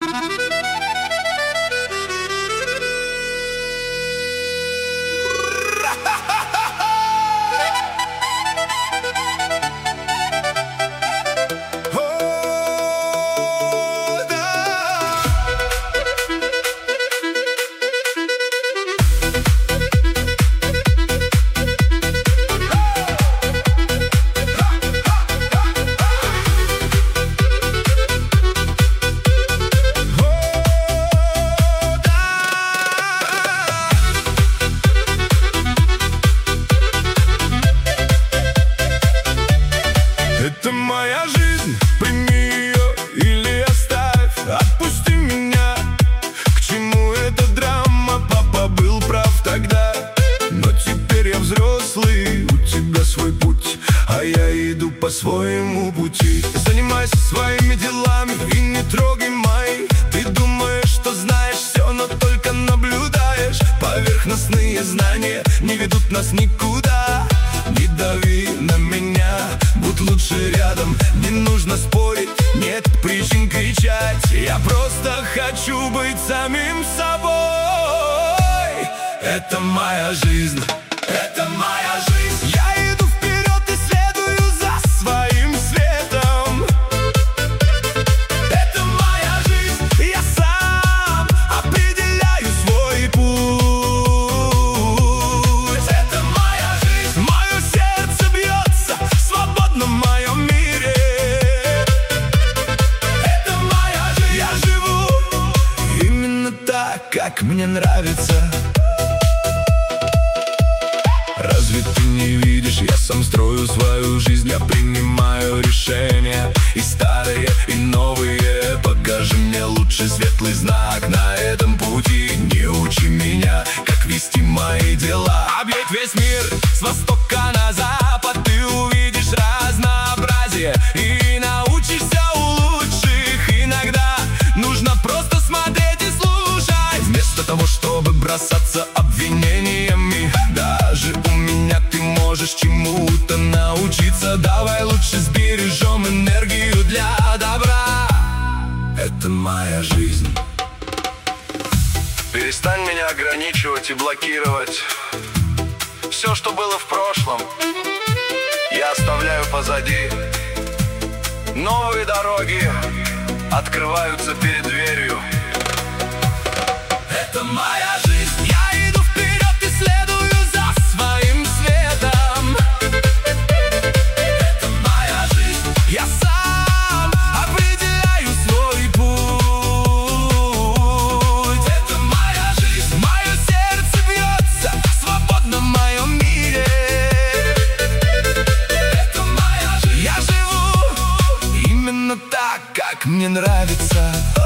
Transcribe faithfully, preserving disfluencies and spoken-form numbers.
Это моя жизнь, прими ее или оставь. Отпусти меня, к чему эта драма? Папа был прав тогда, но теперь я взрослый. У тебя свой путь, а я иду по своему пути. Занимайся своими делами и не трогай мои. Ты думаешь, что знаешь все, но только наблюдаешь. Поверхностные знания не ведут нас никуда. Не дави на меня, будь лучше рядом. Не нужно спорить, нет причин кричать. Я просто хочу быть самим собой. Это моя жизнь, это моя жизнь. Я иду вперед и следую за своим светом. Это моя жизнь, я сам определяю свой путь. Это моя жизнь, мое сердце бьется свободно в моем мире. Это моя жизнь, я живу именно так, как мне нравится. Разве ты не видишь, я сам строю свою жизнь. Я принимаю решения, и старые, и новые. Покажи мне лучший светлый знак на этом пути. Не учи меня, как вести мои дела. Объедь весь мир с востока на запад. Ты увидишь разнообразие и научишься у лучших. Иногда нужно просто смотреть и слушать, вместо того, чтобы бросаться обвинениями. Даже у меня ты можешь чему-то научиться. Давай лучше сбережем энергию для добра. Это моя жизнь. Перестань меня ограничивать и блокировать. Все, что было в прошлом, я оставляю позади. Новые дороги открываются перед дверью. Это моя жизнь. Я иду вперед и следую за своим светом. Это моя жизнь. Я сам определяю свой путь. Это моя жизнь. Мое сердце бьется свободно в моем мире. Это моя жизнь. Я живу именно так, как мне нравится.